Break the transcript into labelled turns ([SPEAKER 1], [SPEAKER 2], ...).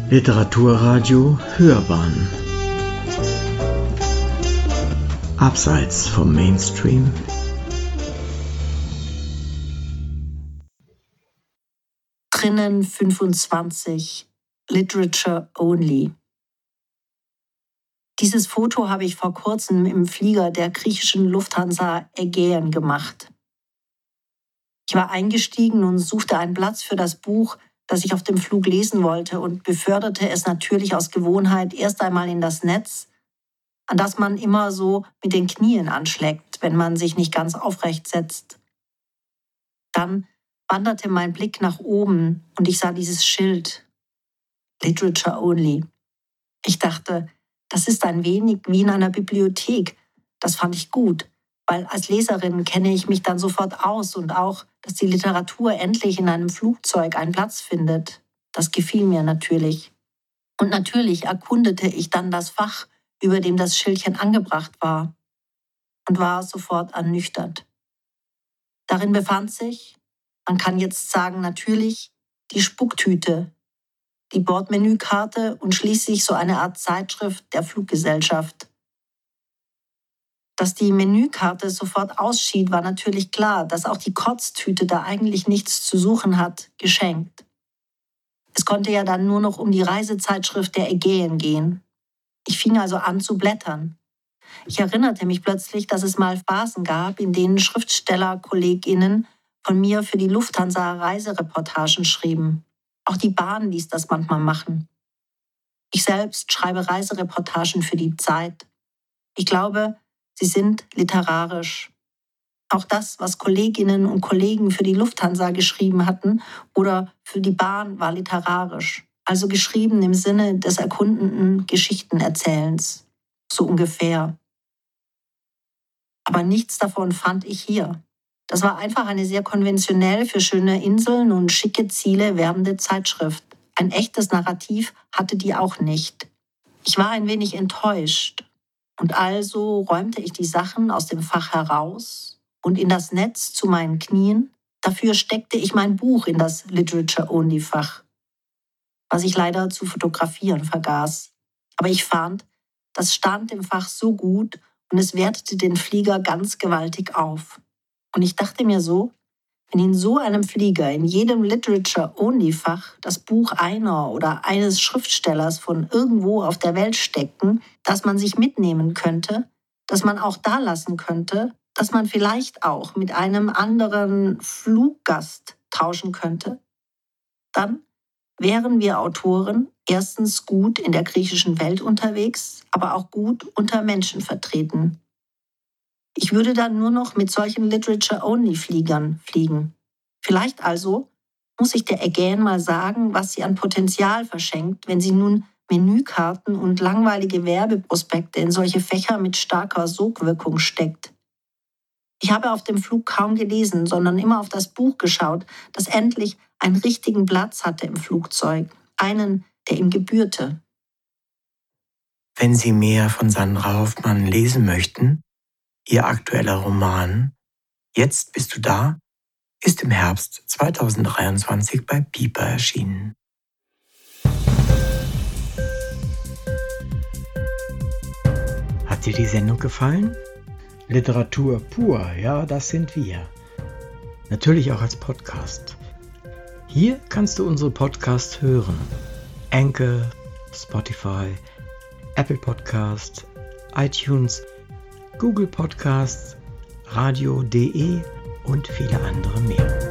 [SPEAKER 1] Literaturradio Hörbahn Abseits vom Mainstream.
[SPEAKER 2] Drinnen 25, Literature Only. Dieses Foto habe ich vor kurzem im Flieger der griechischen Lufthansa Aegean gemacht. Ich war eingestiegen und suchte einen Platz für das Buch, das ich auf dem Flug lesen wollte, und beförderte es natürlich aus Gewohnheit erst einmal in das Netz, an das man immer so mit den Knien anschlägt, wenn man sich nicht ganz aufrecht setzt. Dann wanderte mein Blick nach oben und ich sah dieses Schild, Literature Only. Ich dachte, das ist ein wenig wie in einer Bibliothek. Das fand ich gut, weil als Leserin kenne ich mich dann sofort aus, und auch, dass die Literatur endlich in einem Flugzeug einen Platz findet. Das gefiel mir natürlich. Und natürlich erkundete ich dann das Fach, über dem das Schildchen angebracht war, und war sofort ernüchtert. Darin befand sich, man kann jetzt sagen natürlich, die Spucktüte, die Bordmenükarte und schließlich so eine Art Zeitschrift der Fluggesellschaft. Dass die Menükarte sofort ausschied, war natürlich klar. Dass auch die Kotztüte da eigentlich nichts zu suchen hat, geschenkt. Es konnte ja dann nur noch um die Reisezeitschrift der Aegean gehen. Ich fing also an zu blättern. Ich erinnerte mich plötzlich, dass es mal Phasen gab, in denen SchriftstellerkollegInnen von mir für die Lufthansa Reisereportagen schrieben. Auch die Bahn ließ das manchmal machen. Ich selbst schreibe Reisereportagen für die Zeit. Ich glaube, sie sind literarisch. Auch das, was Kolleginnen und Kollegen für die Lufthansa geschrieben hatten oder für die Bahn, war literarisch. Also geschrieben im Sinne des erkundenden Geschichtenerzählens. So ungefähr. Aber nichts davon fand ich hier. Das war einfach eine sehr konventionell für schöne Inseln und schicke Ziele werbende Zeitschrift. Ein echtes Narrativ hatte die auch nicht. Ich war ein wenig enttäuscht. Und also räumte ich die Sachen aus dem Fach heraus und in das Netz zu meinen Knien. Dafür steckte ich mein Buch in das Literature-Only-Fach, was ich leider zu fotografieren vergaß. Aber ich fand, das stand im Fach so gut und es wertete den Flieger ganz gewaltig auf. Und ich dachte mir so, wenn in so einem Flieger in jedem Literature-Only-Fach das Buch einer oder eines Schriftstellers von irgendwo auf der Welt stecken, das man sich mitnehmen könnte, das man auch da lassen könnte, das man vielleicht auch mit einem anderen Fluggast tauschen könnte, dann wären wir Autoren erstens gut in der griechischen Welt unterwegs, aber auch gut unter Menschen vertreten. Ich würde dann nur noch mit solchen Literature-Only-Fliegern fliegen. Vielleicht also muss ich der Aegean mal sagen, was sie an Potenzial verschenkt, wenn sie nun Menükarten und langweilige Werbeprospekte in solche Fächer mit starker Sogwirkung steckt. Ich habe auf dem Flug kaum gelesen, sondern immer auf das Buch geschaut, das endlich einen richtigen Platz hatte im Flugzeug, einen, der ihm gebührte.
[SPEAKER 3] Wenn Sie mehr von Sandra Hoffmann lesen möchten, ihr aktueller Roman »Jetzt bist du da« ist im Herbst 2023 bei Piper erschienen.
[SPEAKER 1] Hat dir die Sendung gefallen? Literatur pur, ja, das sind wir. Natürlich auch als Podcast. Hier kannst du unsere Podcasts hören. Anchor, Spotify, Apple Podcast, iTunes, Google Podcasts, radio.de und viele andere mehr.